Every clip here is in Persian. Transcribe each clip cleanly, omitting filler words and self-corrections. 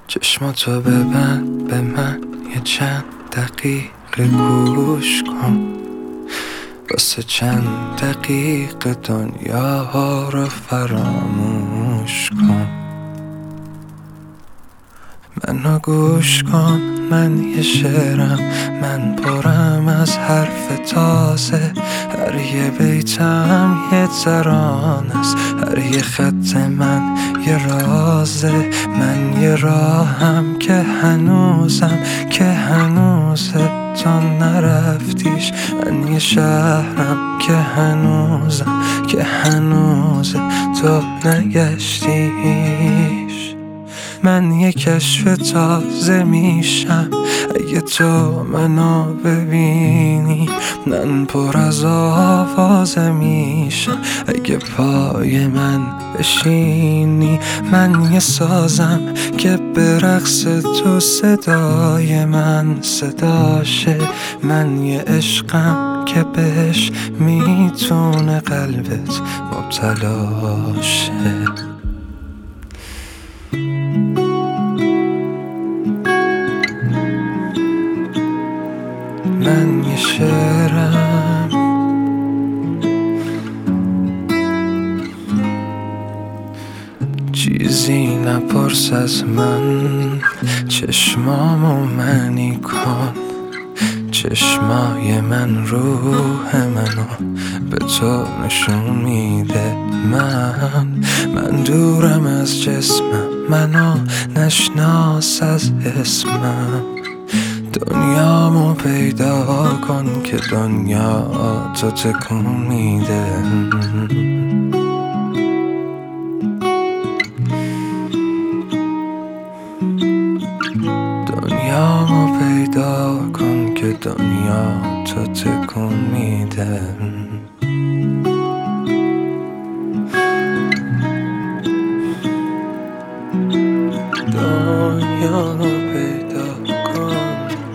چشماتو ببند به من یه چند دقیقه گوش کن، واسه چند دقیقه دنیا رو فراموش کن. منو گوش کن، من یه شعرم، من پرم از حرف تازه. هر یه بیتم یه ترانه است، هر یه خط من یه رازه. من یه راهم که هنوزه تا نرفتیش. من یه شهرم که هنوزه تو نگشتیش. من یه کشف تازه میشم اگه تو منو ببینی. من پر از آوازه میشم اگه پای من بشینی. من یه سازم که به رقص تو صدای من صداشه. من یه عشقم که بهش میتونه قلبت مبتلا شه. من یه شعرم، چیزی نپرس از من. چشمامو منی کن، چشمای من روح منو به تو نشون میده. من دورم از جسمم، منو نشناس از اسمم. دنیامو پیدا کن که دنیا تو تکون میده. دنیامو پیدا کن که دنیا تو تکون میده. دنیامو پیدا کن.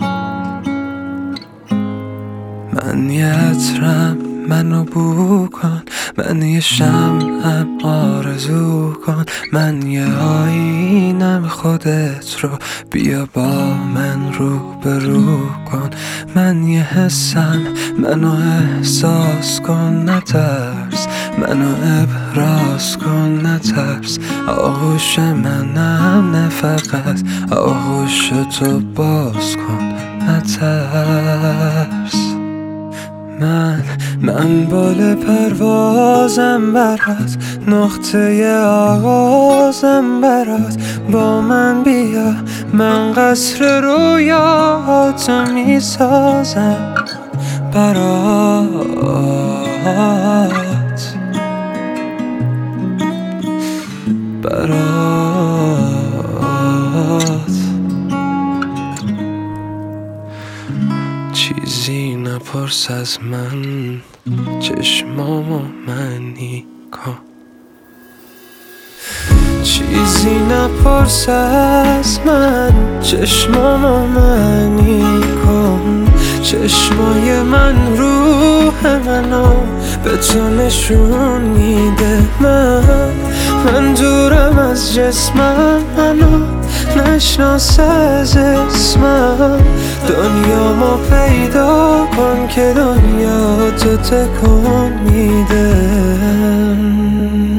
من یه عطرم، منو بو کن. من یه شمعم، آرزو کن. من یه آینم، خودت رو بیا با من روبرو کن. من یه حسم، منو احساس کن نترس. منو ابراز کن نترس. آغوش منم نه فقط، آغوش تو باز کن نترس. من بال پروازم برات، نقطه آغازم برات. با من بیا، من قصر رویاتو میسازم برات. چیزی نپرس از من، چشمامو منی کن. چیزی نپرس از من، چشمامو منی کن. چشمای من روح منو به تو نشون میده. من دورم از جسمم، منو نشناس از اسمم. دنیامو پیدا کن که دنیا تو تکون میده.